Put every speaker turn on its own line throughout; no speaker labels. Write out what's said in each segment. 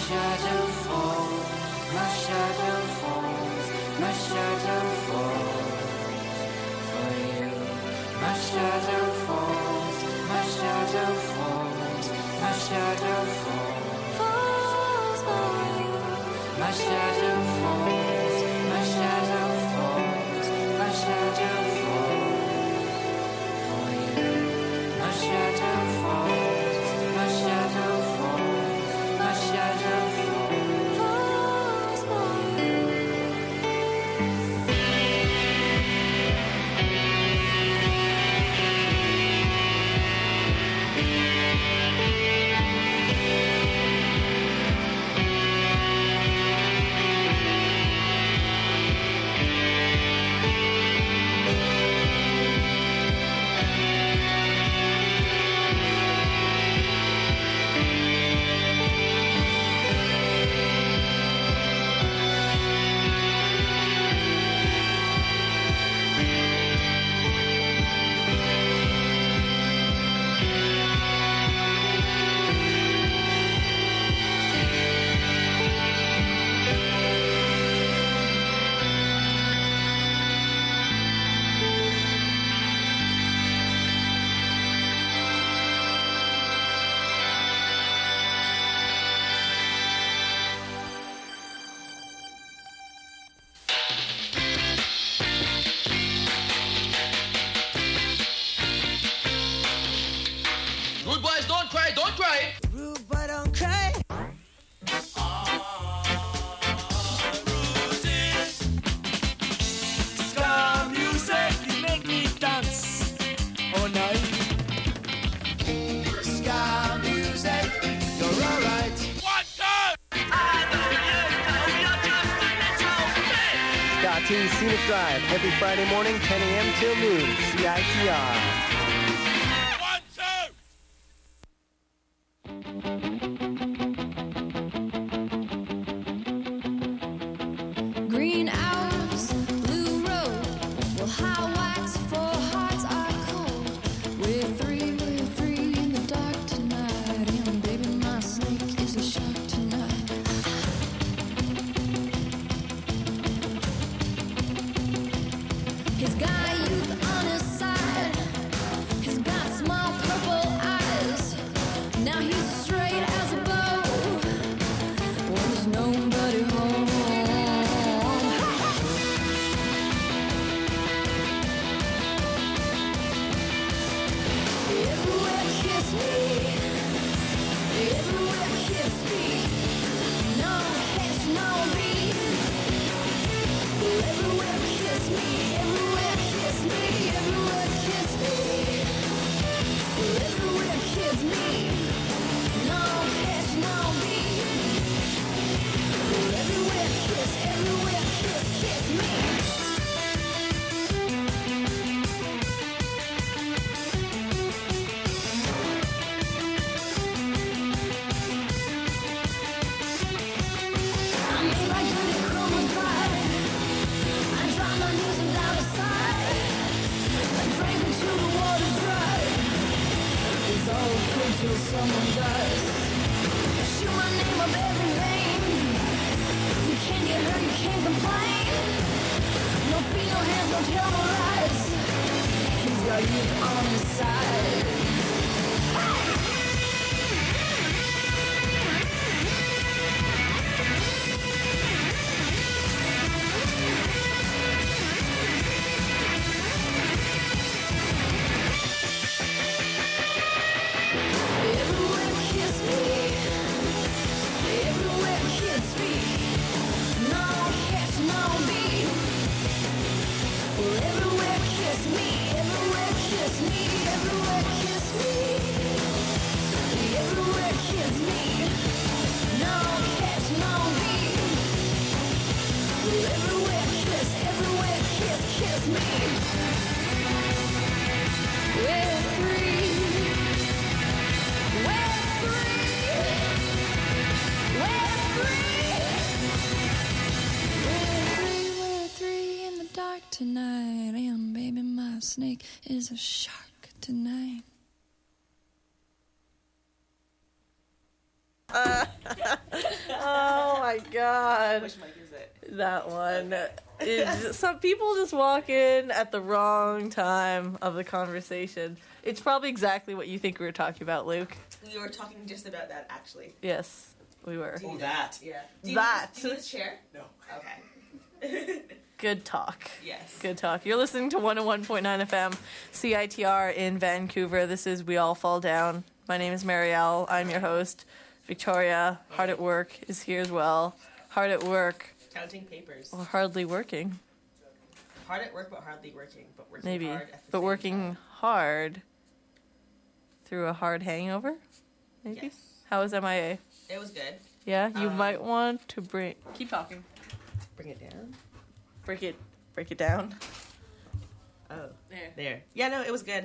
shadow falls, my shadow falls, my shadow falls for you. My shadow falls, my shadow falls, my shadow falls for you. My shadow falls, my shadow falls, my shadow falls for you. My shadow falls, my shadow falls, my shadow falls for you.
Rude boys, don't cry, don't cry.
Rude boy, don't cry. Ska music, you make me dance all night. Ska music, you're alright.
1, 2.
Ska T Scenic Drive every Friday morning, 10 a.m. till noon. CITR.
1, 2.
Green hours, blue road. Well, high whites for hearts are cold. We're three in the dark tonight. And baby, my snake is a shark tonight. He's got youth on his side. He's got small purple eyes. Now he's straight as a bow. When there's nobody home. Everywhere kiss me. Everywhere kiss me. No catch, no beat. Everywhere kiss me. Everywhere kiss me. Everywhere kiss me. Everywhere kiss me. No catch, no beat. Everywhere kiss me. I made like dirty chroma fire. I dropped my knees and down the side. I drank until the water's dry. It's all good till someone dies. Shoot my name up every vein. You can't get hurt, you can't complain. No feet, no hands, no tail, no rise. He's got youth on his side. Everywhere kiss me. Everywhere kiss me. No catch, no beat. Everywhere kiss me. Everywhere kiss me. Everywhere kiss me. Everywhere kiss me. No catch, no beat. Everywhere kiss me. We're free. We're three in the dark tonight. And baby, my snake is a shark tonight.
Oh my god.
Which mic is it?
That one. Some people just walk in at the wrong time of the conversation. It's probably exactly what you think we were talking about, Luke.
We were talking just about that, actually.
Yes, we were.
Do you
Oh,
need
that.
Yeah.
That.
Do you need this chair?
No.
Okay.
Good talk.
Yes.
Good talk. You're listening to 101.9 FM, CITR in Vancouver. This is We All Fall Down. My name is Marielle. I'm your host. Victoria, hard at work, is here as well. Hard at work,
Counting papers.
or hardly working.
Hard at work, but hardly working. But working
Maybe.
hard at the
But
same
working
time.
hard through a hard hangover? Maybe?
Yes.
How was MIA?
It was good.
Yeah, you might want to keep talking.
Bring it down.
Break it down.
Oh.
There.
There. Yeah, no, it was good.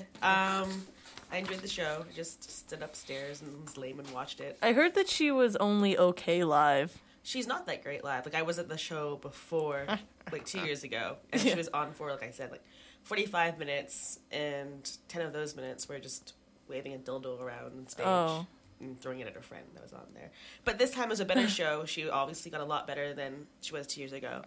I enjoyed the show. Just stood upstairs and was lame and watched it.
I heard that she was only okay live.
She's not that great live. Like, I was at the show before, like, 2 years ago, and
Yeah.
she was on for, like I said, like, 45 minutes, and 10 of those minutes were just waving a dildo around on stage.
Oh.
And throwing it at her friend that was on there. But this time was a better show. She obviously got a lot better than she was 2 years ago.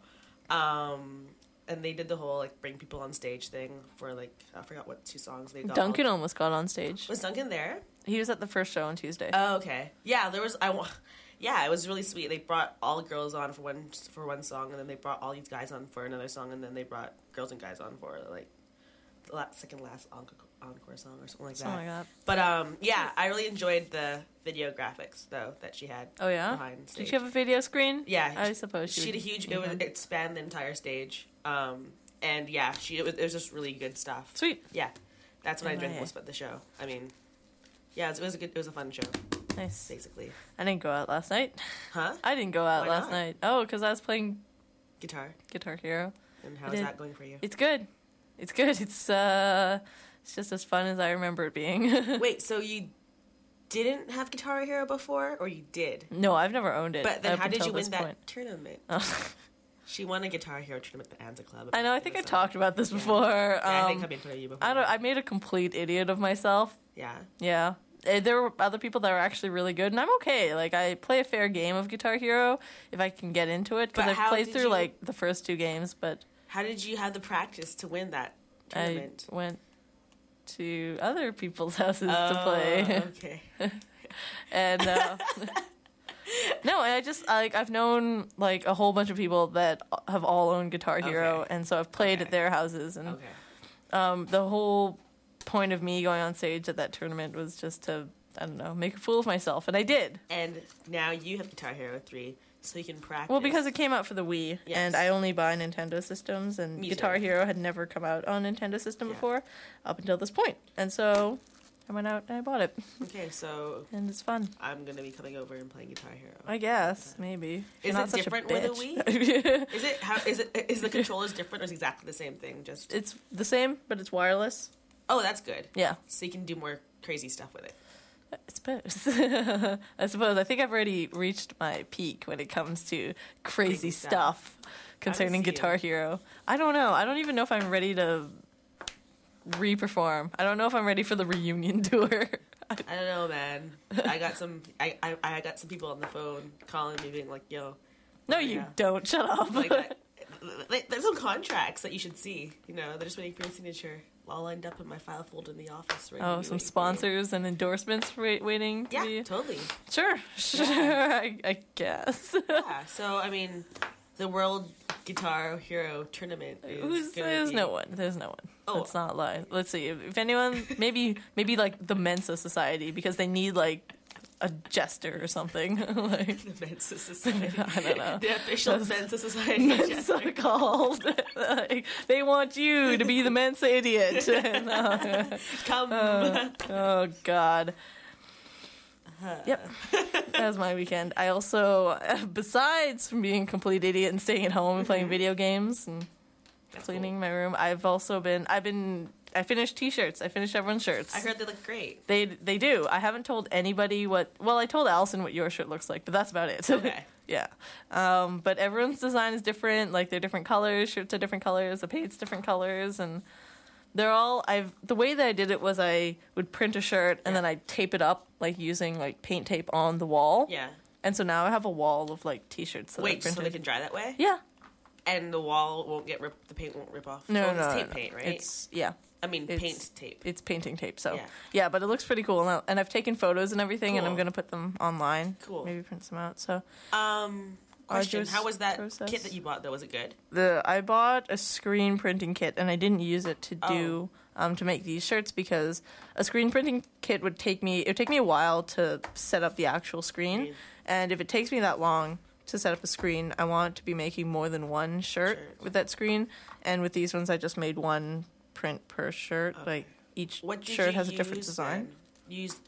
And they did the whole, like, bring people on stage thing for, like, I forgot what 2 songs they got.
Duncan almost got on stage.
Was Duncan there?
He was at the first show on Tuesday.
Oh, okay. Yeah, there was, yeah, it was really sweet. They brought all girls on for one song, and then they brought all these guys on for another song, and then they brought girls and guys on for, like, the second last encore song or something like that.
Something like that.
But, yeah, I really enjoyed the video graphics, though, that she had
Oh, yeah?
behind stage.
Did she have a video screen?
Yeah.
I suppose
She
she
had a huge, it spanned the entire stage. And, yeah, it was just really good stuff.
Sweet.
Yeah. That's what I enjoyed
MIA.
most about the show. I mean, yeah, it was a fun show,
Nice.
basically.
I didn't go out last night.
Huh?
I didn't go out
Why
last
not?
night. Oh, because I was playing
Guitar.
Guitar Hero.
And
I
how's
did.
that going for you?
It's good. It's good. It's just as fun as I remember it being.
Wait, so you didn't have Guitar Hero before, or you did?
No, I've never owned it.
But then
up
how did
until
you win
this
that
point.
tournament?
Oh.
She won a Guitar Hero tournament at the Anza Club.
I know. I think I talked about this before.
I think I've been telling you before.
I made a complete idiot of myself.
Yeah.
Yeah. There were other people that were actually really good, and I'm okay. Like, I play a fair game of Guitar Hero if I can get into it, because
But
I've
how
played
did
through,
you-
like, the first 2 games, but
How did you have the practice to win that tournament?
I went to other people's houses to
Oh,
play.
Okay.
And, no, and I've known, like, a whole bunch of people that have all owned Guitar Hero,
Okay.
and so I've played
Okay.
at their houses, and
Okay.
the whole point of me going on stage at that tournament was just to, I don't know, make a fool of myself, and I did.
And now you have Guitar Hero 3, so you can practice.
Well, because it came out for the Wii,
Yes.
and I only buy Nintendo systems, and
Me
Guitar
too.
Hero had never come out on Nintendo system
Yeah.
before, up until this point. And so I went out and I bought it,
Okay, so
and it's fun.
I'm going to be coming over and playing Guitar Hero.
I guess, maybe.
Is
You're
it
not such a
different with the
bitch.
Is the controllers different, or is it exactly the same thing? Just
It's the same, but it's wireless.
Oh, that's good.
Yeah,
So you can do more crazy stuff with it.
I suppose. I suppose. I think I've already reached my peak when it comes to crazy
Crazy
stuff concerning
see you.
Guitar Hero. I don't know. I don't even know if I'm ready to re-perform. I don't know if I'm ready for the reunion tour.
I don't know, man. I got some people on the phone calling me, being like, "Yo,
No, you
yeah.
don't. Shut up.
There's some contracts that you should see. You know, they're just waiting for your signature. All lined up in my file folder in the office. Right.
Oh, some sponsors and endorsements waiting to
Yeah,
be...
totally.
Sure. I guess.
Yeah. So I mean, the World Guitar Hero Tournament is
There's no one. There's no one.
Oh.
Let's not lie. Let's see. If anyone, maybe like the Mensa Society, because they need like a jester or something. Like,
The Mensa Society.
I don't know.
The official Mensa Society.
Mensa called. Like, they want you to be the Mensa idiot.
Come.
Oh God. Yep, that was my weekend. I also, besides from being a complete idiot and staying at home and playing video games and
That's
cleaning my room, I finished T-shirts. I finished everyone's shirts.
I heard they look great.
They do. I haven't told anybody I told Allison what your shirt looks like, but that's about it.
Okay.
Yeah. But everyone's design is different. Like, they're different colors. Shirts are different colors. The paint's different colors. And They're all the way that I did it was I would print a shirt and then I'd tape it up like using like paint tape on the wall.
Yeah.
And so now I have a wall of like t-shirts that I
Wait,
printed.
so they can dry that way?
Yeah.
And the wall won't get ripped. The paint won't rip off.
No,
Well,
no,
it's
no,
tape
no.
paint, right?
It's it's-
paint tape.
It's painting tape. So
Yeah.
yeah, but it looks pretty cool. And I've taken photos and everything, and I'm
Cool.
gonna put them online.
Cool.
Maybe print some out. So
Question:
arduous
how was that
process.
kit that you bought? Though, was it good?
I bought a screen printing kit, and I didn't use it to do to make these shirts because a screen printing kit would take me a while to set up the actual screen, and if it takes me that long to set up a screen, I want to be making more than one shirt with that screen. And with these ones, I just made one print per shirt. Like each
What did
shirt
you
has a different
use
design.
then? You used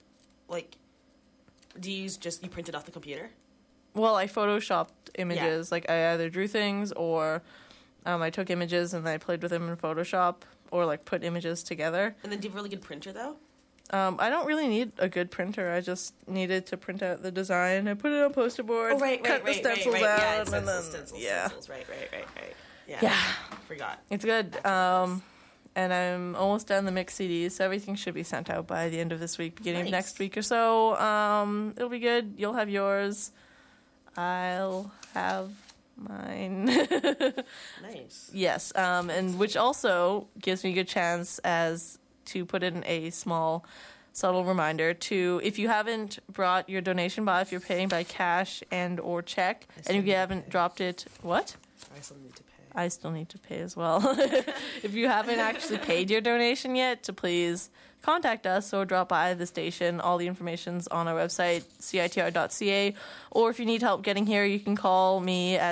do you use just you printed off the computer?
Well, I photoshopped images. Like I either drew things or I took images and then I played with them in Photoshop or like put images together.
And then do you have a really good printer though?
I don't really need a good printer. I just needed to print out the design. I put it on poster board, cut the stencils out,
Yeah,
and then
stencils. Right. Yeah.
Yeah.
Forgot.
It's good. And I'm almost done the mix CDs, so everything should be sent out by the end of this week, beginning of
Nice.
next week or so. It'll be good. You'll have yours. I'll have mine.
Nice.
Yes, and which also gives me a good chance to put in a small, subtle reminder to, if you haven't brought your donation by, if you're paying by cash and or check, and if you haven't dropped it, what?
I still need to pay.
I still need to pay as well. If you haven't actually paid your donation yet, to please contact us or drop by the station. All the information's on our website, citr.ca. Or if you need help getting here, you can call me at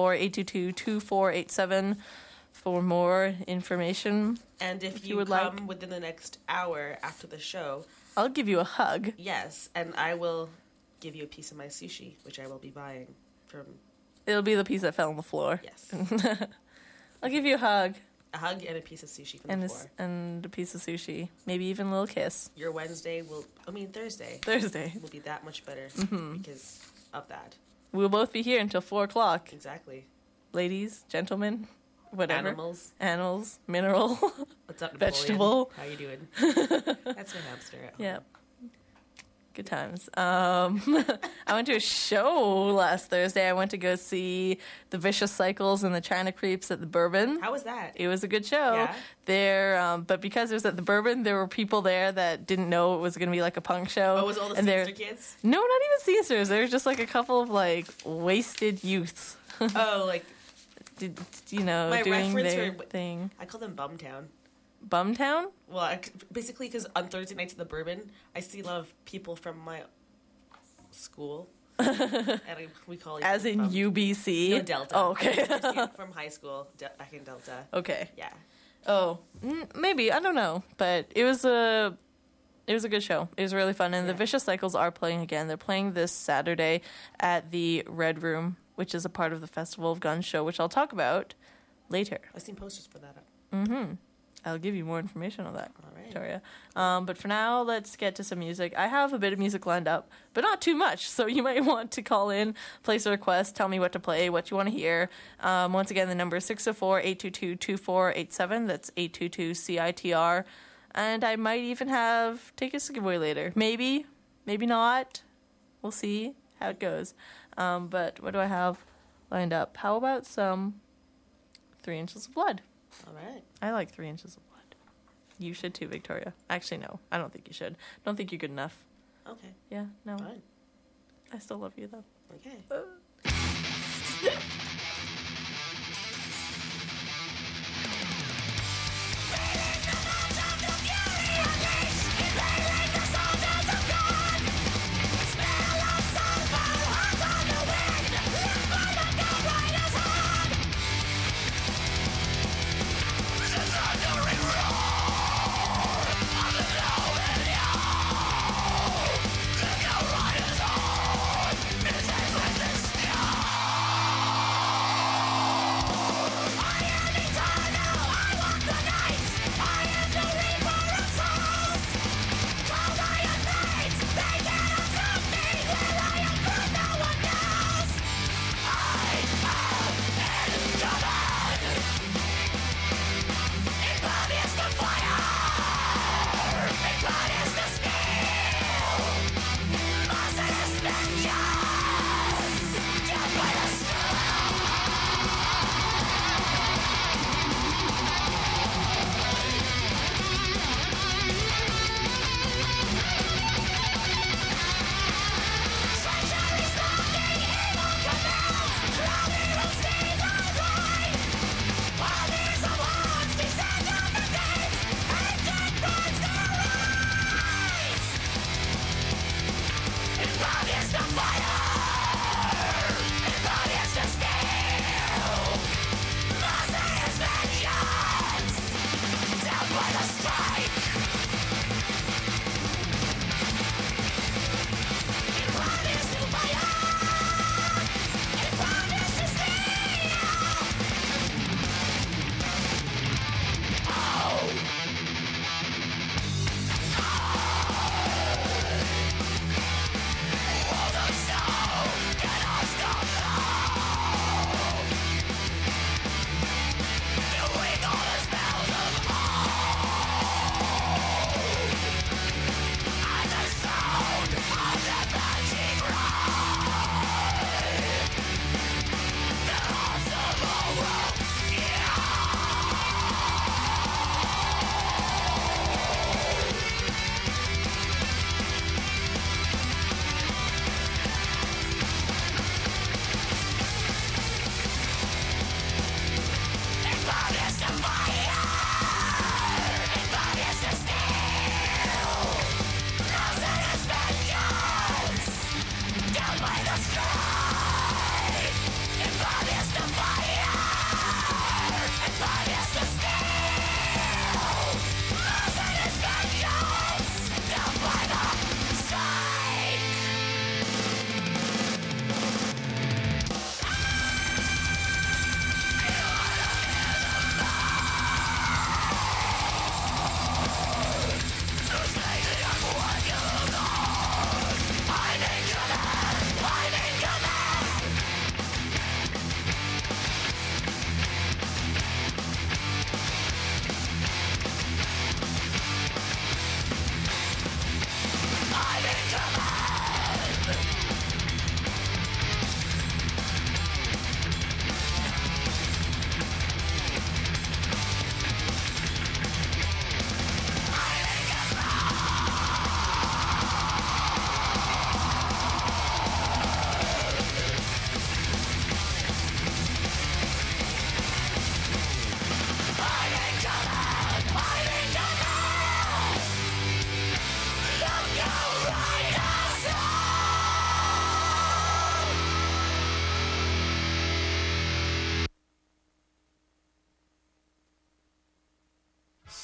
604-822-2487 for more information.
And if
you
you
would
come
like.
within the next hour after the show,
I'll give you a hug.
yes, and I will give you a piece of my sushi, which I will be buying from.
It'll be the piece that fell on the floor.
Yes,
I'll give you a hug
a hug and a piece of sushi from
and
the floor.
and a piece of sushi. Maybe even a little kiss.
Your Thursday will be that much better because of that.
We'll both be here until 4 o'clock.
Exactly.
Ladies, gentlemen, whatever.
Animals.
Mineral.
What's up, Napoleon?
Vegetable.
How you doing? That's my hamster at home.
Yeah. Good times. I went to a show last Thursday. I went to go see the Vicious Cycles and the China Creeps at the Bourbon.
How was that?
It was a good show.
Yeah?
But because it was at the Bourbon, there were people there that didn't know it was going to be like a punk show.
Oh, was all the
and
Caesar kids?
No, not even Caesars. There were just like a couple of like wasted youths.
Oh, like my
doing
reference
their
for
thing.
I call them Bumtown.
Bumtown?
Well, basically, because on Thursday nights at the Bourbon, I see a lot of people from my school, and we call each
As
other
in
Bum.
UBC?
No, Delta.
Oh, okay.
I see it from high school back in Delta.
Okay.
Yeah.
Oh, maybe, I don't know, but it was a good show. It was really fun, and the Vicious Cycles are playing again. They're playing this Saturday at the Red Room, which is a part of the Festival of Guns show, which I'll talk about later.
I've seen posters for that.
I'll give you more information on that,
All right.
Victoria. But for now, let's get to some music. I have a bit of music lined up, but not too much, so you might want to call in, place a request, tell me what to play, what you want to hear. Once again, the number is 604-822-2487. That's 822-CITR. And I might even have tickets to give away later. Maybe, maybe not. We'll see how it goes. But what do I have lined up? How about some 3 Inches of Blood?
All right.
I like 3 Inches of Blood. You should too, Victoria. Actually, no. I don't think you should. I don't think you're good enough.
Okay.
Yeah, no.
Fine.
I still love you, though.
Okay.
This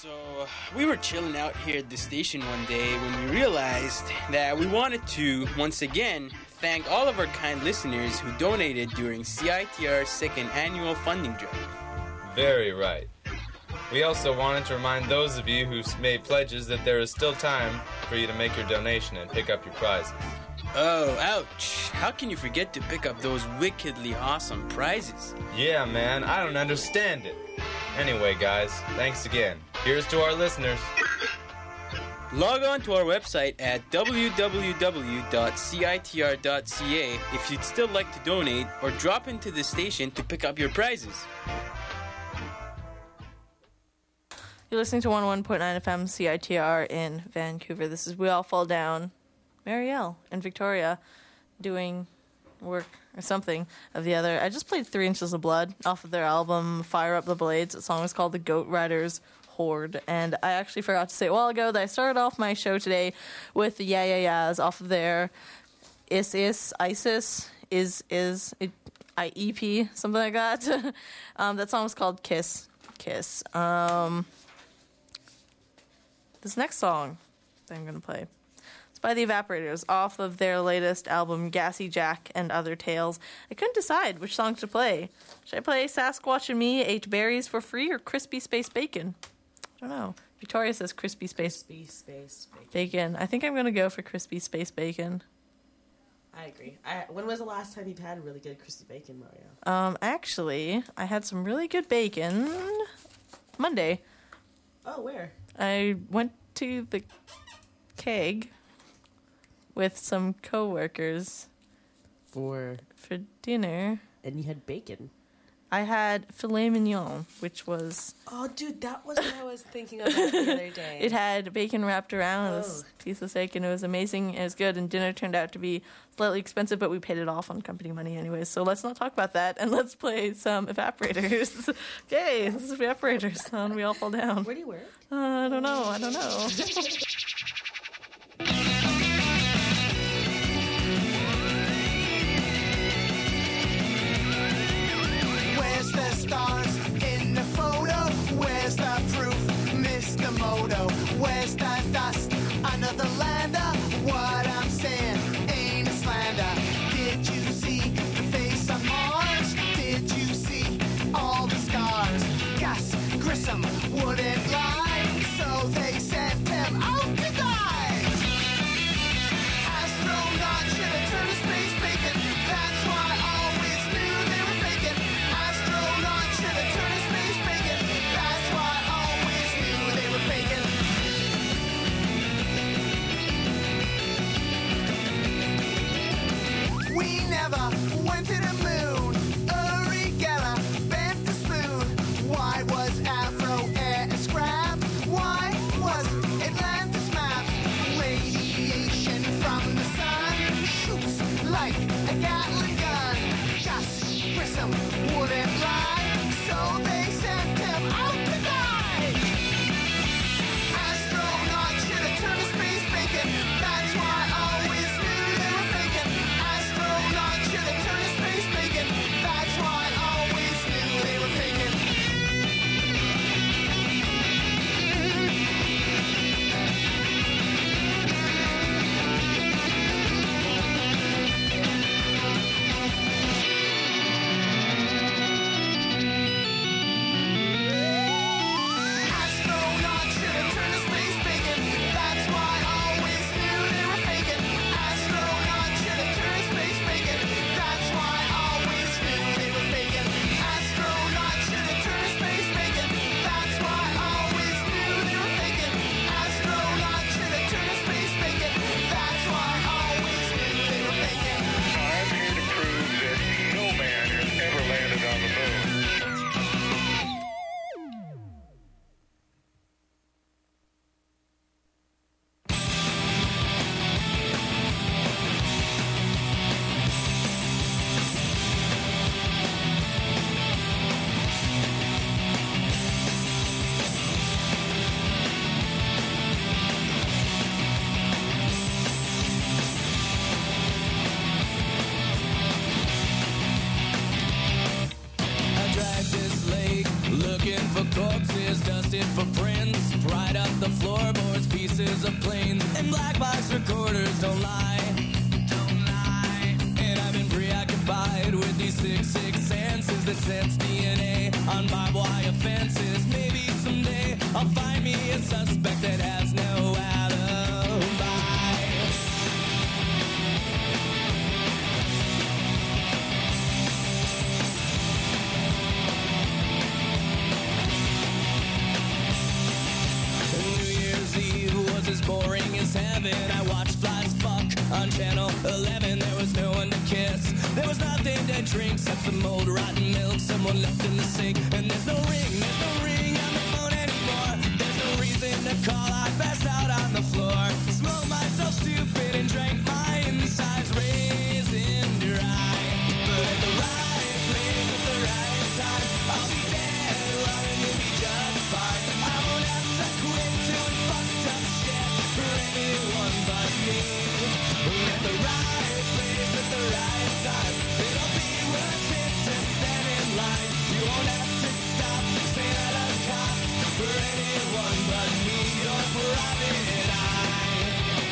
So, we were chilling out here at the station one day when we realized that we wanted to, once again, thank all of our kind listeners who donated during CITR's second annual funding drive.
Very right. We also wanted to remind those of you who made pledges that there is still time for you to make your donation and pick up your prizes.
Oh, ouch. How can you forget to pick up those wickedly awesome prizes?
Yeah, man, I don't understand it. Anyway, guys, thanks again. Here's to our listeners.
Log on to our website at www.citr.ca if you'd still like to donate, or drop into the station to pick up your prizes.
You're listening to 101.9 FM CITR in Vancouver. This is We All Fall Down. Marielle and Victoria doing work or something of the other. I just played 3 Inches of Blood off of their album Fire Up the Blades. The song is called The Goat Riders Horde. And I actually forgot to say a while ago that I started off my show today with the Yeah Yeah Yeahs off of their ISIS, EP, something like that. That song was called Kiss. This next song that I'm going to play, it's by the Evaporators off of their latest album Gassy Jack and Other Tales. I couldn't decide which song to play. Should I play Sasquatch and Me Ate Berries for Free or Crispy Space Bacon? I don't know. Victoria says Crispy Space Bacon. I think I'm going to go for Crispy Space Bacon.
I agree. When was the last time you've had really good crispy bacon, Mario?
Actually, I had some really good bacon Monday.
Oh, where?
I went to the Keg with some coworkers
For
dinner.
And you had bacon.
I had filet mignon, which was...
Oh, dude, that was what I was thinking about the other day.
It had bacon wrapped around this piece of steak, and it was amazing. It was good, and dinner turned out to be slightly expensive, but we paid it off on company money anyways. So let's not talk about that, and let's play some Evaporators. Okay, this is Evaporators on We All Fall Down.
Where do you work?
I don't know.
Where's the stars in the photo? Where's the proof, Mr. Moto? Where's the dust under the lander? What I'm saying ain't a slander. Did you see the face on Mars? Did you see all the scars? Gus Grissom wouldn't lie, so they sent him out to die. Astronaut should have turned to space bacon. That's why I always knew they were faking. Astronaut should have turned to space bacon. That's why I always knew they were faking.
pieces of planes, and black box recorders don't lie. And I've been preoccupied with these sick senses that sense DNA on barbed wire fences. Maybe someday I'll find me a suspect that has no alibi. New Year's Eve was as boring as heaven. I watched flies fuck on channel 11. There was no one to kiss, there was nothing to drink except some old rotten milk someone left in the sink. And there's no ring on the phone anymore. There's no reason to call, I passed out on the floor. Smoked myself stupid and drank my insides raisin dry. But at the right place at the right time, I'll be dead, Robin, you'll be just fine. I won't have to quit doing fucked up shit for anyone but me. But at the right place at the right time, it'll be worth it to stand in line. You won't have to stop saying I love cops for anyone but me, your private eye.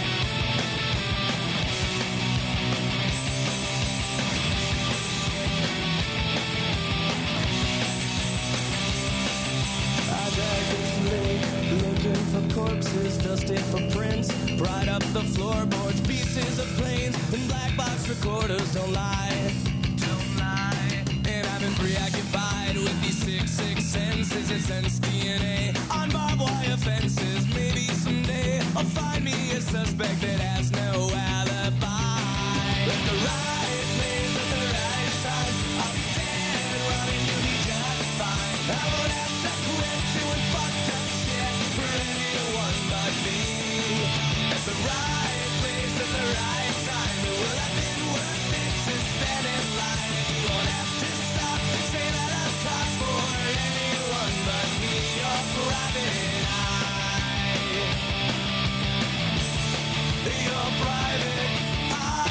I drag this lake, looking for corpses, dusting for prints, bright up the floorboards, pieces of planes, and black box recorders don't lie. And I've been preoccupied with these sick senses that sense DNA on barbed wire fences. Maybe someday I'll find me a suspect that has no alibi. At the right place at the right time, I'll be dead, Robin, you'll be just fine. I won't have to quit doing fucked up shit for anyone but me. At the right place at the right time, it will have been worth it to stand in line. And you won't have to stop saying that I've caught for anyone but me, your private eye. Your private eye.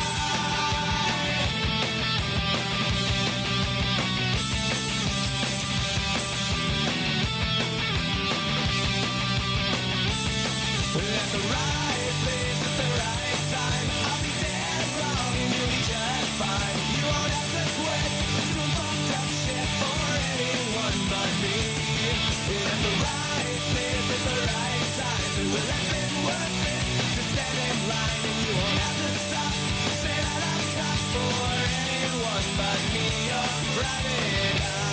At the right place at the right time, I'll be dead wrong and you'll be just fine. You won't have to quit doing fucked up shit for anyone but me. At the right place at the right time, it will have been worth it to stand in line. And you won't have to stop saying that I'm caught for anyone but me, your private eye.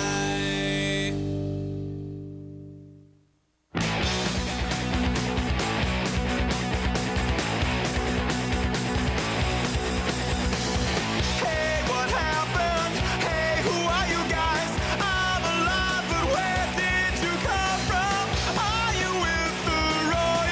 Hey, what happened? Hey, who are you guys? I'm alive, but where did you come from? Are you with the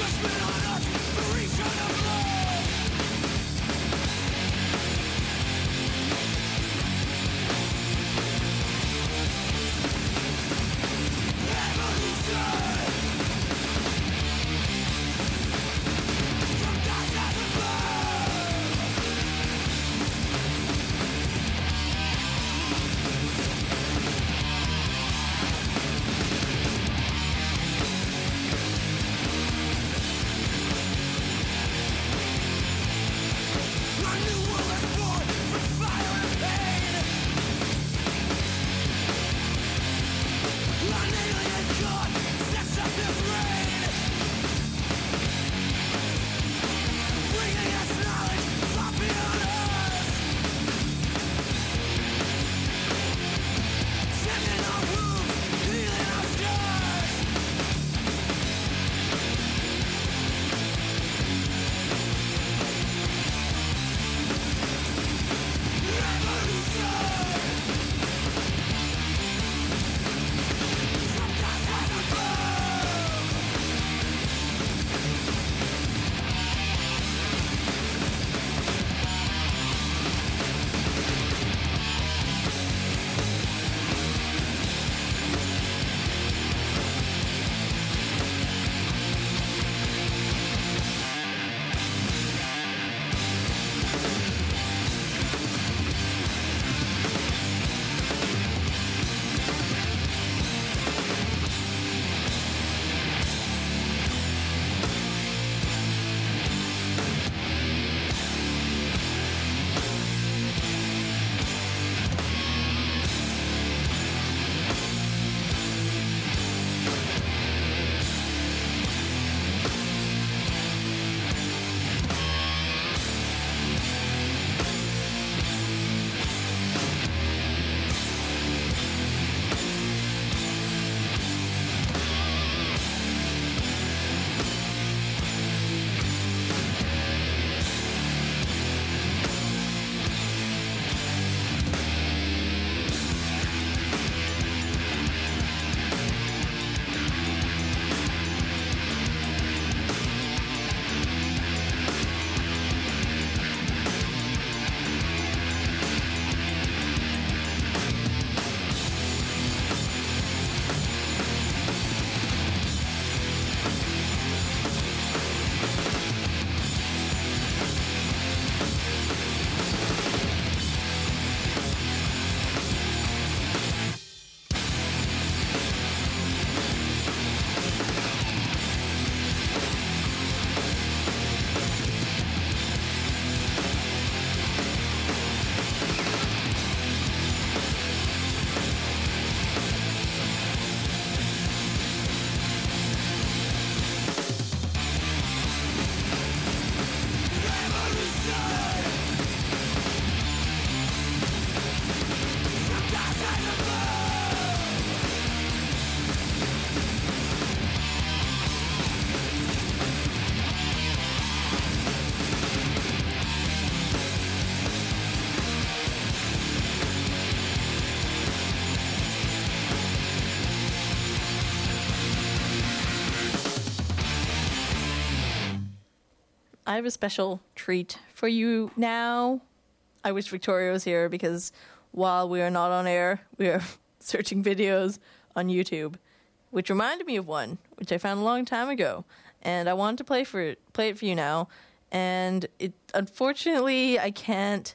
I have a special treat for you now. I wish Victoria was here because while we are not on air, we are searching videos on YouTube, which reminded me of one, which I found a long time ago. And I wanted to play it for you now. And unfortunately, I can't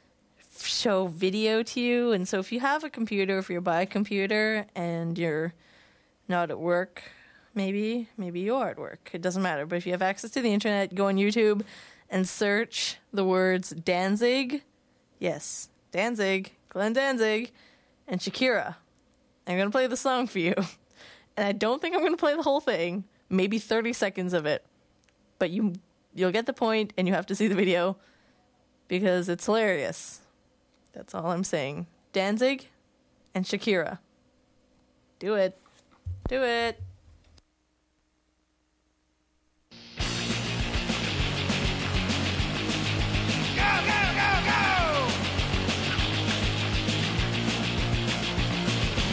show video to you. And so if you have a computer, if you're by a computer and you're not at work, maybe you're at work. It doesn't matter. But if you have access to the internet, go on YouTube and search the words Danzig. Yes, Danzig, Glenn Danzig, and Shakira. I'm going to play the song for you. And I don't think I'm going to play the whole thing. Maybe 30 seconds of it. But you'll get the point, and you have to see the video because it's hilarious. That's all I'm saying. Danzig and Shakira. Do it. Do it.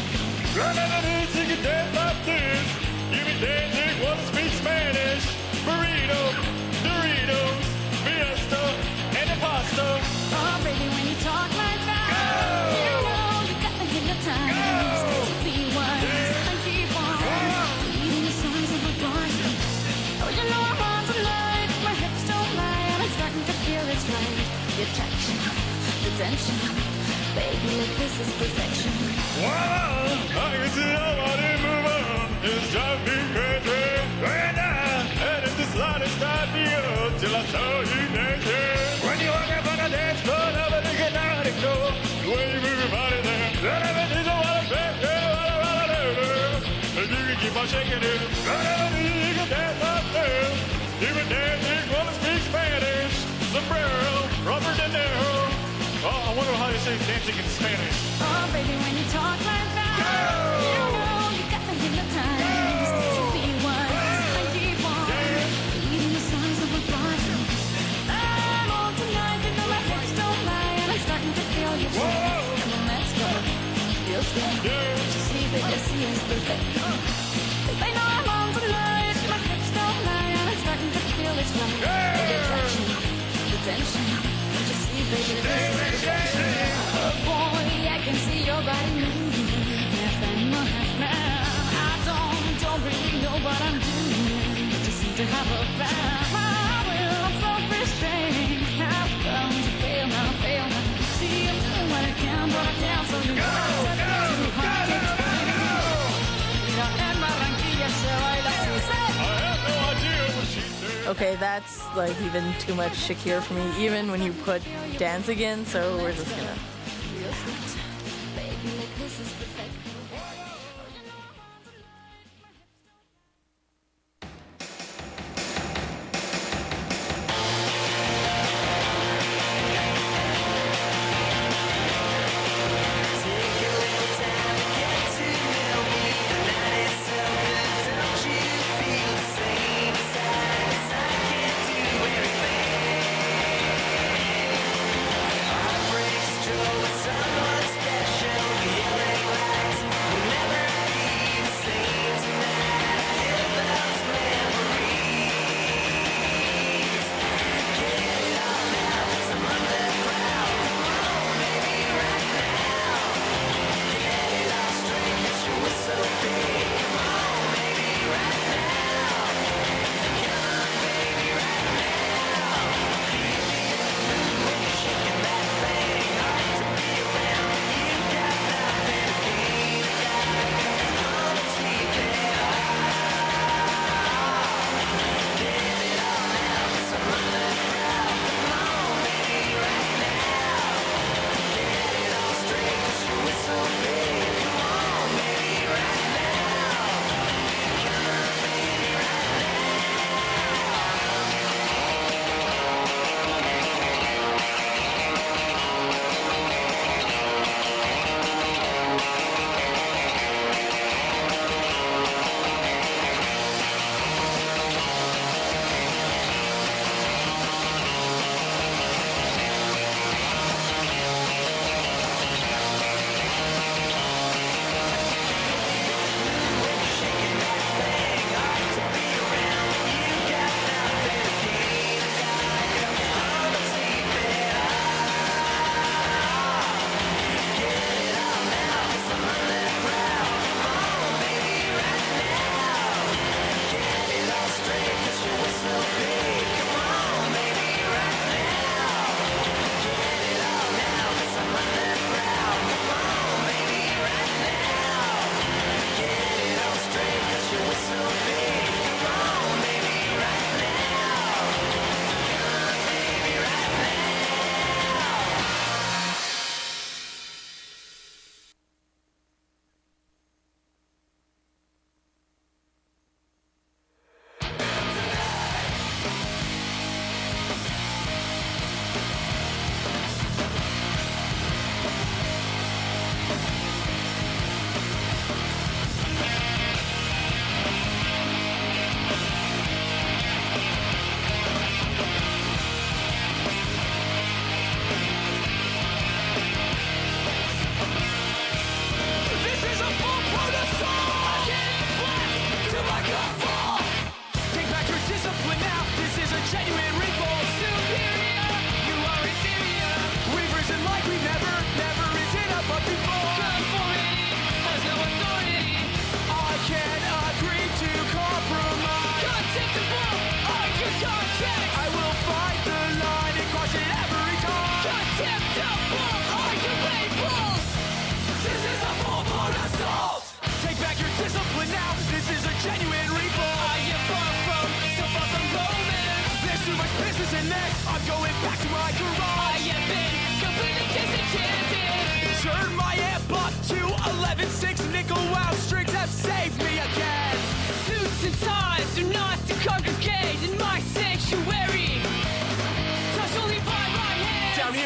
Running an easy dance like this. Jimmy Danzig was speak Spanish.
attention. Baby, look, this is perfection.
Wow, I can see your body move on. It's driving me crazy. Right now, and it's the slightest idea till I saw you naked. When you walk up on the dance floor, nobody can not ignore the way you move your body there. Whatever it is, I want to say, and you can keep on shaking it. Whatever it is, you can dance up there. Even dancing, wanna speak Spanish. Sombrero, Robert De Niro. Oh, I wonder how you say dancing in Spanish.
Oh, baby, when you talk like that, you know you got me hypnotized. So be wise and keep on eating the signs of a body. I'm on tonight, you know my hips don't lie, and I'm starting to feel your touch. Come on, let's go. Feel slow. What you see, baby, see is perfect. They know I'm on tonight, my hips don't lie, and I'm starting to feel it's right. The attraction, the tension. What you see, baby, this is perfection. Oh boy, I can see your body moving, half animal, half man. I don't really know what I'm doing, but you seem to have a plan. My will, I'm self-restrained. How come to fail now, fail now? See, I'm doing what I can, but I can't, so you know it's too hard to explain. Mira, en Barranquilla se baila así.
I have no idea what she said.
Okay, that's like even too much Shakira for me, even when you put dancing in, so we're just gonna.
Baby, look, this is perfect.
Heartbreaks, trouble, someone's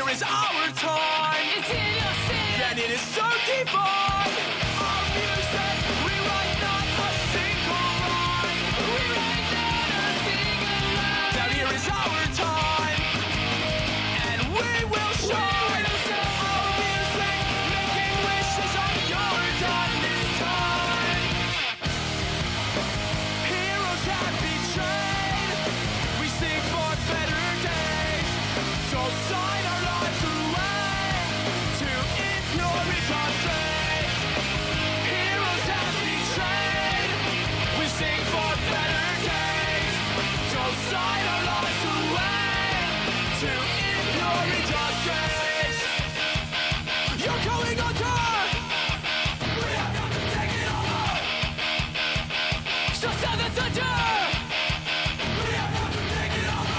is our time. It's in your sin. And it is so divine. Our music, we write not a single line. We write not a single line. Now here is our time. And we will shine. Our music, making wishes on your done this time. Heroes have betrayed. We sing for better days. So sign our lives away to impure reconstraint. Heroes have betrayed. We sing for better days. So sign our lives away to impure reconstraint. You're going under. We have got to take it over. So sound the thunder. We have got to take it over.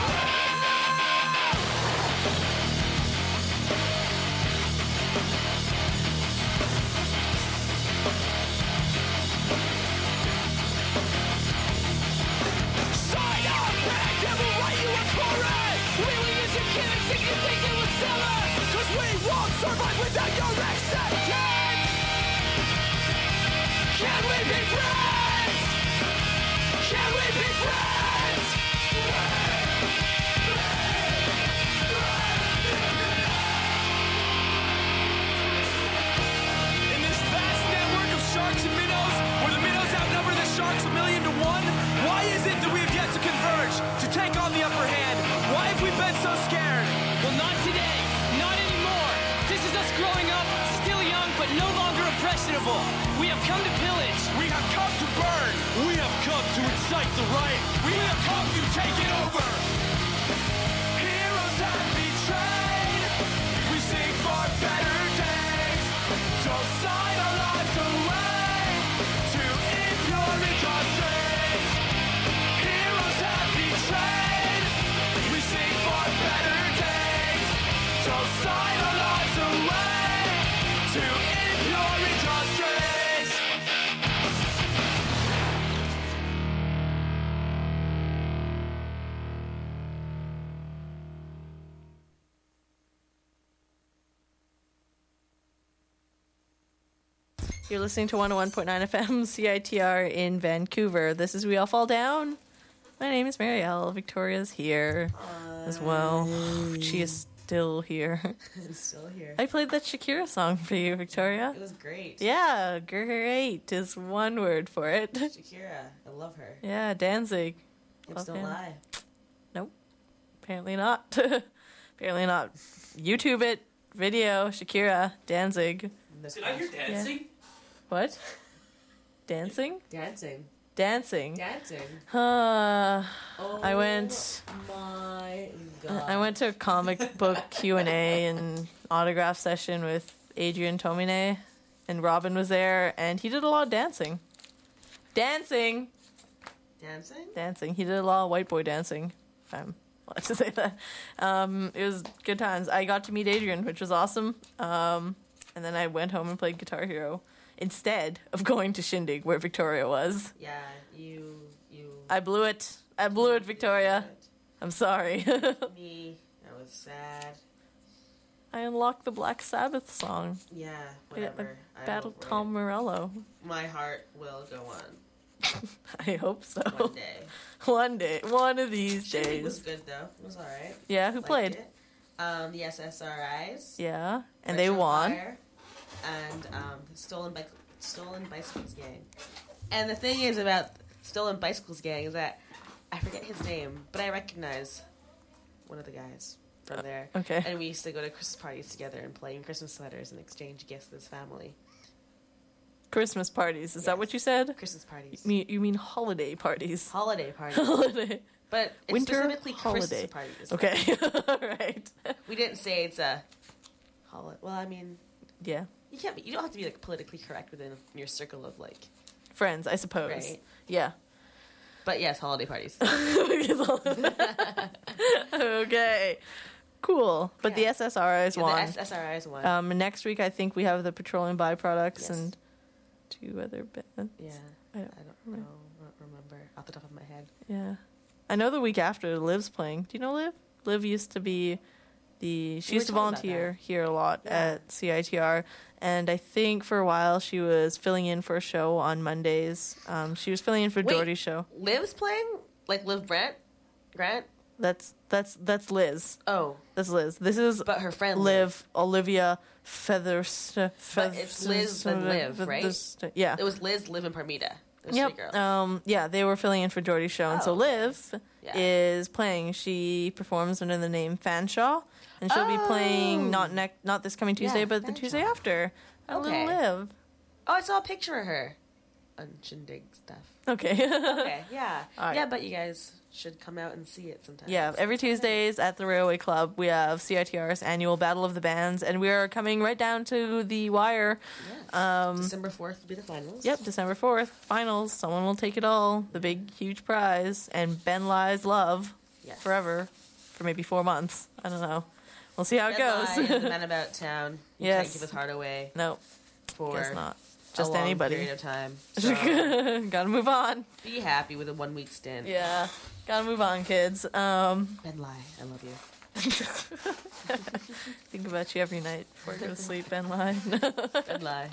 Sign up, man, and we'll write you a chorus. We will use your gimmicks if you think it will sell us. 'Cause we won't survive without your acceptance. Can we be friends? Can we be friends? In this vast network of sharks and minnows, where the minnows outnumber the sharks 1,000,000 to 1, why is it that we have yet to converge, to take on the upper hand? Why have we been so scared? Well, not today. Not anymore. This is us growing up, still young, but no longer impressionable. We have come to pillage. We have come to burn. We have come to incite the riot. We have come to take it over. Heroes have betrayed. We sing for better days. Don't sign our lives away to impure reconstraint. Heroes have betrayed. We sing for better days. Don't sign our lives away to impure reconstraint.
You're listening to 101.9 FM CITR in Vancouver. This is We All Fall Down. My name is Marielle. Victoria's here as well. She is still here.
I'm still here.
I played that Shakira song for you, Victoria.
It was great.
Yeah, great is one word for it.
Shakira, I love her.
Yeah, Danzig.
Hips
Love
don't
him.
lie.
Nope. Apparently not. Apparently not. YouTube it. Video. Shakira. Danzig.
Did I hear dancing?
What? Dancing?
Dancing.
Dancing.
Dancing.
I went.
My God.
I went to a comic book Q&A and autograph session with Adrian Tomine, and Robin was there, and he did a lot of dancing. Dancing. He did a lot of white boy dancing. If I'm allowed to say that. It was good times. I got to meet Adrian, which was awesome. And then I went home and played Guitar Hero instead of going to Shindig, where Victoria was.
Yeah, you.
I blew it, Victoria. I'm sorry.
Me. I was sad.
I unlocked the Black Sabbath song.
Yeah,
I
whatever. I
battled
over
Tom Morello.
it. My heart will go on.
I hope so.
One day.
One day. One of these
Shindig
days.
was good though. It was alright.
Yeah, who
Liked
played?
it. The SSRIs.
Yeah, and
Retro
they won.
Fire, and Stolen Bicycles Gang. And the thing is about Stolen Bicycles Gang is that I forget his name, but I recognize one of the guys from there.
Okay.
And we used to go to Christmas parties together and play in Christmas sweaters and exchange gifts with his family.
Christmas parties. Is that what you said?
Christmas parties.
You mean holiday parties?
Holiday parties.
Holiday.
But it's
Winter
specifically
holiday.
Christmas parties.
Okay. All right.
We didn't say it's a holiday. Well, I mean,
Yeah.
you can't be. You don't have to be like politically correct within your circle of like.
Friends, I suppose.
Right.
Yeah.
But yes, holiday parties.
Okay. Cool. But
Yeah.
the SSRIs
Yeah,
won.
the SSRIs won.
Next week, I think we have the Petroleum Byproducts
Yes.
and 2 other bands.
Yeah.
I
I
don't
don't know. I don't remember off the top of my head.
Yeah. I know the week after Liv's playing. Do you know Liv? Liv used to be She
were
used to
talking about
volunteer here a lot at CITR, and I think for a while she was filling in for a show on Mondays. She was filling in for
Wait.
Doherty's show.
Liv's playing? Like Liv Grant?
That's Liz.
Oh.
That's Liz. This is
But her friend
Liv, Olivia Feathers.
But it's Liz and Liv, right?
Yeah.
It was Liz, Liv, and Parmita. There's
Yep.
three girls.
Yeah, they were filling in for Doherty's show, and so Liv
Yeah.
is playing. She performs under the name Fanshawe, and she'll be playing not this coming Tuesday,
Yeah,
but the
Fanshawe.
Tuesday after. A little
Okay.
Liv.
Oh, I saw a picture of her on Shindig stuff.
Okay.
Okay, yeah.
All right.
Yeah, but you guys should come out and see it sometime.
Yeah, every Tuesdays at the Railway Club, we have CITR's annual Battle of the Bands, and we are coming right down to the wire.
Yes. December 4th will be the finals.
Yep, December 4th, finals. Someone will take it all. The big, huge prize. And Ben Lie's love
Yes.
forever for maybe 4 months. I don't know. We'll see how it
Ben
goes.
Lai is the man about town. He
Yes.
can't give his heart away
No,
for
guess not.
a
Just
long
anybody.
period of time. So
Gotta move on.
be happy with a 1 week stint.
Yeah, gotta move on, kids.
Ben Lai, I love you.
Think about you every night before I go to sleep, Ben Lai.
Ben Lai.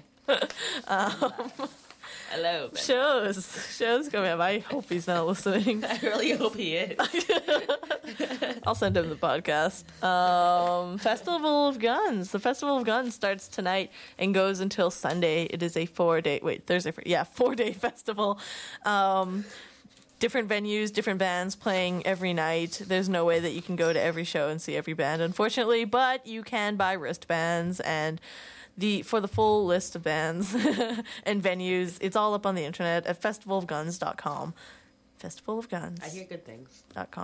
Hello, Ben.
Shows coming up. I hope he's not listening.
I really hope he is.
I'll send him the podcast. Festival of Guns. The Festival of Guns starts tonight and goes until Sunday. It is a 4-day, 4-day festival. Different venues, different bands playing every night. There's no way that you can go to every show and see every band, unfortunately, but you can buy wristbands and for the full list of bands and venues, it's all up on the internet at festivalofguns.com. Festivalofguns.com.
I hear good things.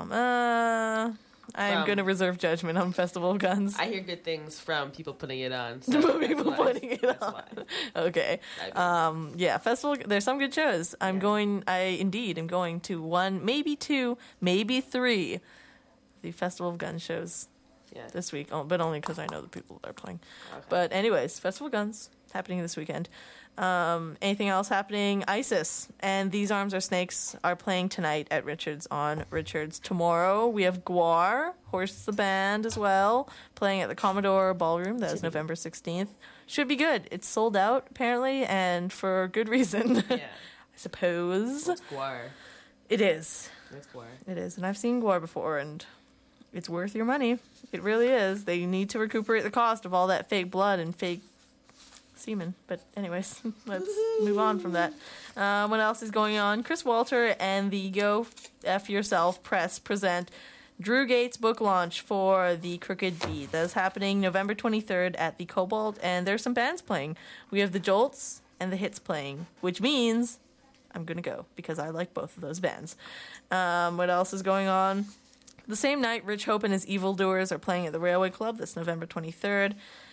I'm going to reserve judgment on Festival of Guns.
I hear good things from people putting it on. So
People putting it on.
why.
Okay. Yeah, festival. There's some good shows. I indeed am going to 1, maybe 2, maybe 3 the Festival of Guns shows this week, but only because I know the people that are playing.
Okay.
But anyways, Festival of Guns happening this weekend. Anything else happening? ISIS and These Arms Are Snakes are playing tonight at Richards on Richards. Tomorrow we have Gwar, Horse the Band as well, playing at the Commodore Ballroom. That is November 16th. Should be good. It's sold out apparently, and for good reason.
Yeah.
I suppose.
It's Gwar.
It is.
It's Gwar.
It is, and I've seen Gwar before, and it's worth your money. It really is. They need to recuperate the cost of all that fake blood and fake semen. But anyways, let's move on from that. What else is going on? Chris Walter and the Go F Yourself Press present Drew Gates' book launch for The Crooked Beat. That is happening November 23rd at the Cobalt, and there's some bands playing. We have the Jolts and the Hits playing, which means I'm going to go because I like both of those bands. What else is going on? The same night, Rich Hope and his Evildoers are playing at the Railway Club. That's November 23rd.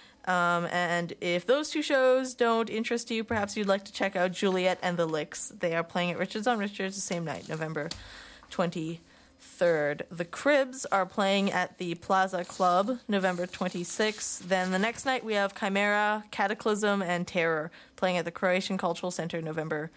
And if those two shows don't interest you, perhaps you'd like to check out Juliet and the Licks. They are playing at Richards on Richards the same night, November 23rd. The Cribs are playing at the Plaza Club, November 26th. Then the next night we have Chimera, Cataclysm, and Terror playing at the Croatian Cultural Center, November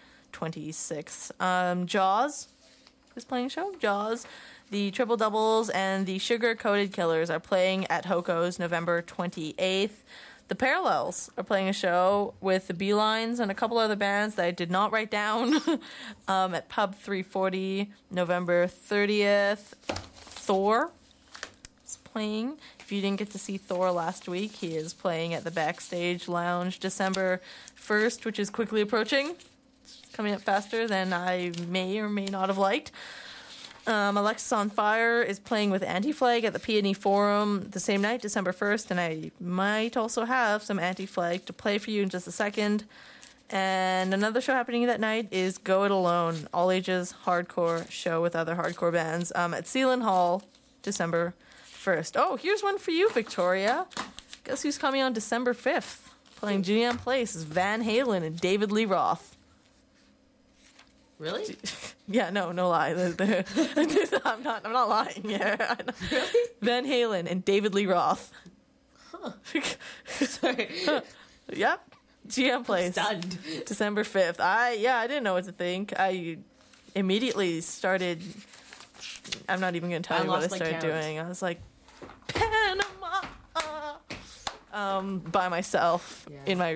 26th. Jaws is playing a show. Jaws. The Triple Doubles and the Sugar Coated Killers are playing at Hoko's November 28th. The Parallels are playing a show with the Beelines and a couple other bands that I did not write down at Pub 340 November 30th. Thor is playing. If you didn't get to see Thor last week, he is playing at the Backstage Lounge December 1st, which is quickly approaching. It's coming up faster than I may or may not have liked. Alexis on Fire is playing with Anti-Flag at the Peony Forum the same night, December 1st, and I might also have some Anti-Flag to play for you in just a second. And another show happening that night is Go It Alone, all-ages hardcore show with other hardcore bands at Sealand Hall, December 1st. Oh, here's one for you, Victoria. Guess who's coming on December 5th? Playing GM Place is Van Halen and David Lee Roth.
Really?
Yeah, no lie. I'm not lying. Yeah,
Really?
Van Halen and David Lee Roth.
Huh. Sorry.
Yep. GM Place.
Stunned.
December 5th. I didn't know what to think. I immediately started. I'm not even going to tell you what I started doing. I was like, Panama. by myself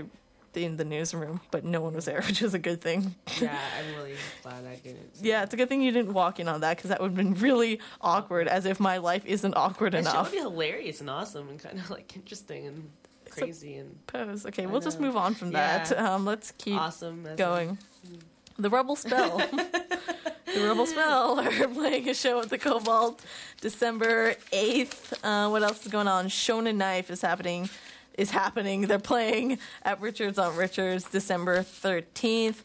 in the newsroom, but no one was there, which is a good thing.
Yeah, I'm really glad I didn't.
Yeah, it's a good thing you didn't walk in on that, because that would have been really awkward, as if my life isn't awkward
That
enough.
would be hilarious and awesome and kind of like interesting and crazy and
Pose. Okay,
I
we'll just
know.
move on from
Yeah.
that. Let's keep
awesome as
going. The Rebel Spell. The Rebel Spell are playing a show at the Cobalt December 8th. What else is going on? Shonen Knife is happening. They're playing at Richards on Richards December 13th.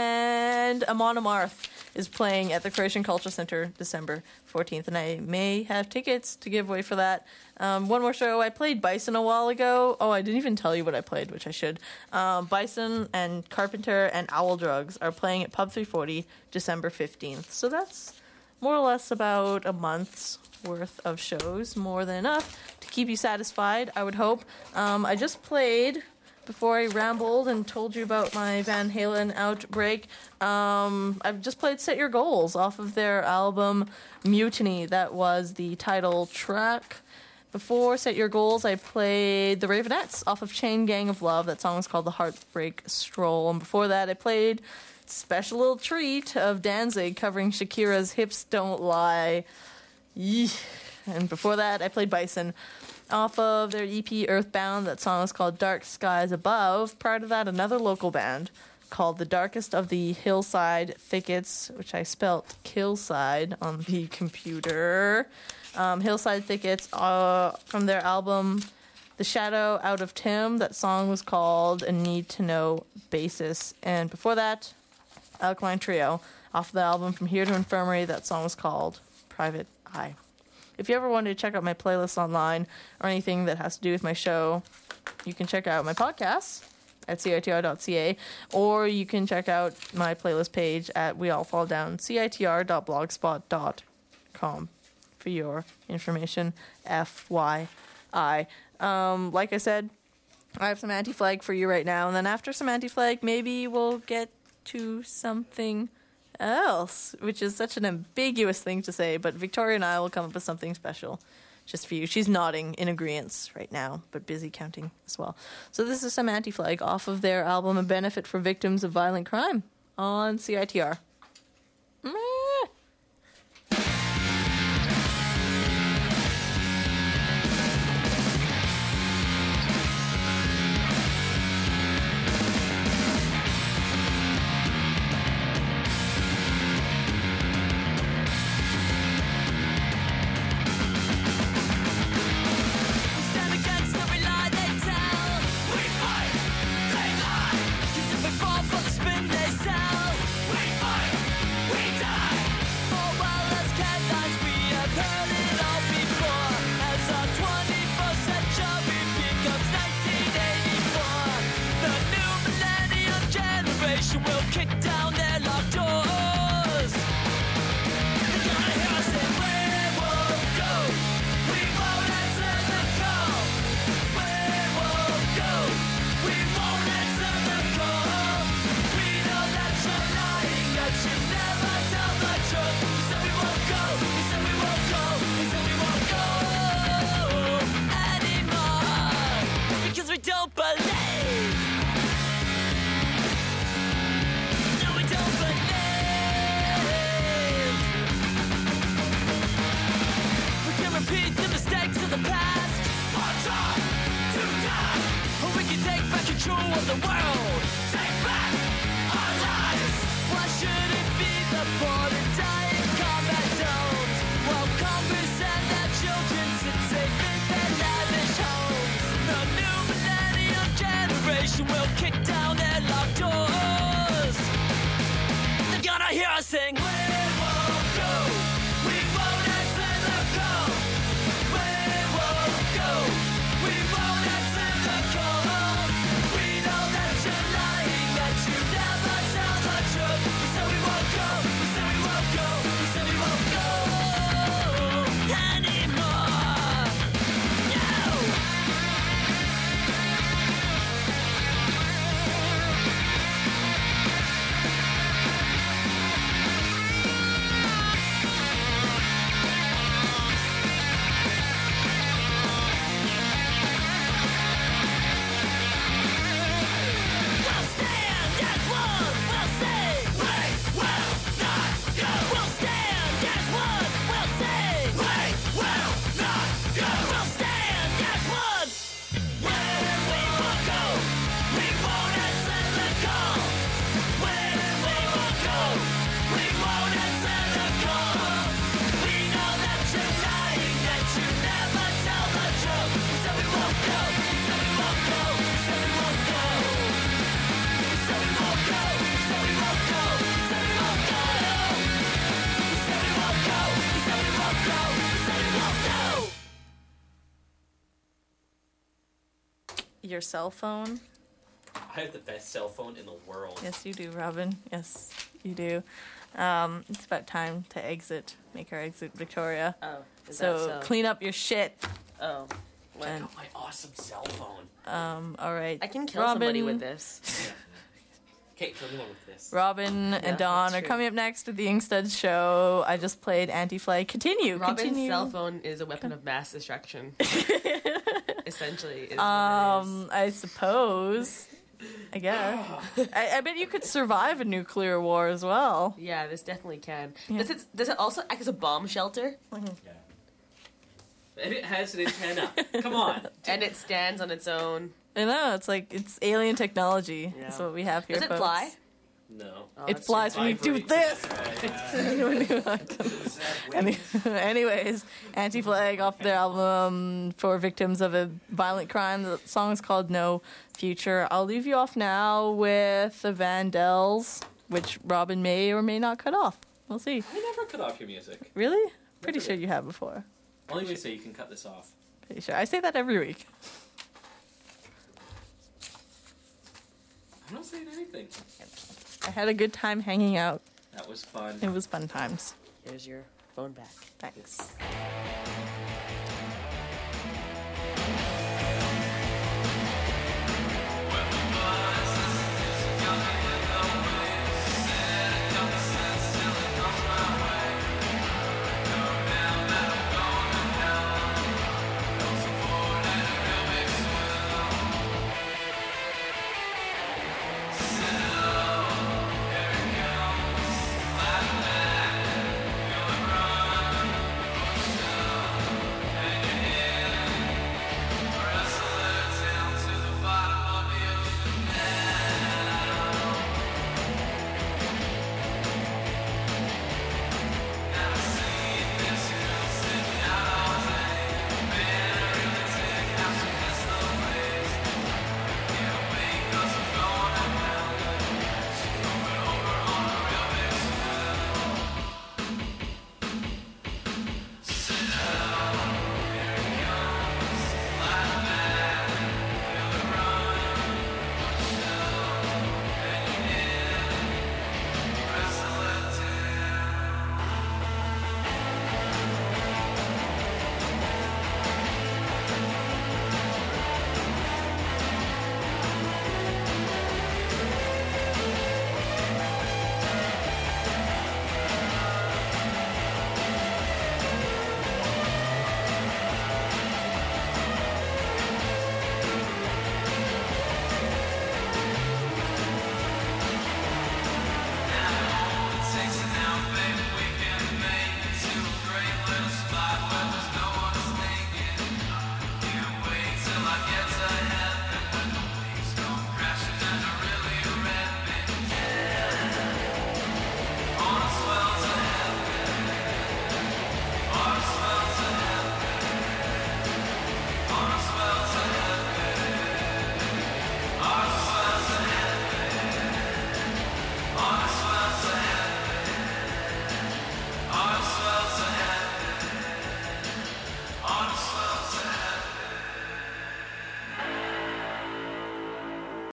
And Amon Amarth is playing at the Croatian Culture Center December 14th. And I may have tickets to give away for that. One more show. I played Bison a while ago. Oh, I didn't even tell you what I played, which I should. Bison and Carpenter and Owl Drugs are playing at Pub 340 December 15th. So that's more or less about a month's worth of shows, more than enough to keep you satisfied, I would hope. I just played, before I rambled and told you about my Van Halen outbreak, I've just played Set Your Goals off of their album Mutiny. That was the title track. Before Set Your Goals, I played The Ravenettes off of Chain Gang of Love. That song is called The Heartbreak Stroll. And before that, I played Special Little Treat of Danzig covering Shakira's Hips Don't Lie. Yeesh. And before that, I played Bison off of their EP Earthbound. That song is called Dark Skies Above. Prior to that, another local band called The Darkest of the Hillside Thickets, which I spelt Killside on the computer. Hillside Thickets from their album The Shadow Out of Tim. That song was called A Need to Know Basis. And before that, Alkaline Trio off the album From Here to Infirmary. That song was called Private Eye. If you ever wanted to check out my playlist online or anything that has to do with my show, you can check out my podcasts at citr.ca, or you can check out my playlist page at weallfalldown, citr.blogspot.com for your information, FYI. Like I said, I have some anti-flag for you right now, and then after some anti-flag, maybe we'll get to something else, which is such an ambiguous thing to say, but Victoria and I will come up with something special just for you. She's nodding in agreement right now, but busy counting as well. So this is some anti-flag off of their album A Benefit for Victims of Violent Crime on CITR.
Stand against every lie they tell. We fight, they lie. 'Cause if we fall for the spin they sell, we fight, we die. For while as canines we have heard it all before. As our 21st century becomes 1984, the new millennium generation will kick down their locked doors. They're gonna hear us say, where we'll go. We won't answer the call. Where we'll go. We won't answer the call. We know that you're lying, that you never tell the truth. We said we won't go. We said we won't go. We said we won't go anymore. Because we don't believe. No, we don't believe. We can repeat the mistakes of the past. Our time to die. Or we can take back control of the world. Take back our lives. Why should it be the poor to die in combat zones, while Congress and their children sit safe in their lavish homes? The new millennium generation will kick down their locked doors. They're gonna hear us sing. Where we'll go. We won't answer the call. Where we'll go. We won't answer the call. We know that you're
your cell phone.
I have the best cell phone in the world.
Yes, you do, Robin. Yes, you do. It's about time to exit. Make her exit Victoria.
Oh, is
So
that so?
clean up your shit.
Oh.
I
And,
got my awesome cell phone.
all right.
I can kill
Robin,
somebody with this.
Okay, kill me with this.
Robin and Dawn
that's
are
true.
coming up next with the Inkstuds show. I just played Anti-Flag. Continue.
Robin's cell phone is a weapon of mass destruction. Essentially, is what it is.
I suppose. I guess. I bet you could survive a nuclear war as well.
Yeah, this definitely can.
Yeah.
Does it also act as a bomb shelter?
Yeah. And it has an antenna. Come on.
And it stands on its own.
I know, it's alien technology.
Yeah.
That's what we have here,
Does it
folks.
fly?
No.
Oh,
It
that's
flies when you do this.
Right.
Anyways, Anti-Flag off their album for victims of a violent crime. The song is called No Future. I'll leave you off now with the Vandals, which Robin may or may not cut off. We'll see.
I never cut off your music.
Really? Pretty sure you have before.
Only way to say you can cut this off.
Pretty sure. I say that every week.
I'm not saying anything.
I had a good time hanging out.
That was fun.
It was fun times.
Here's your phone back.
Thanks.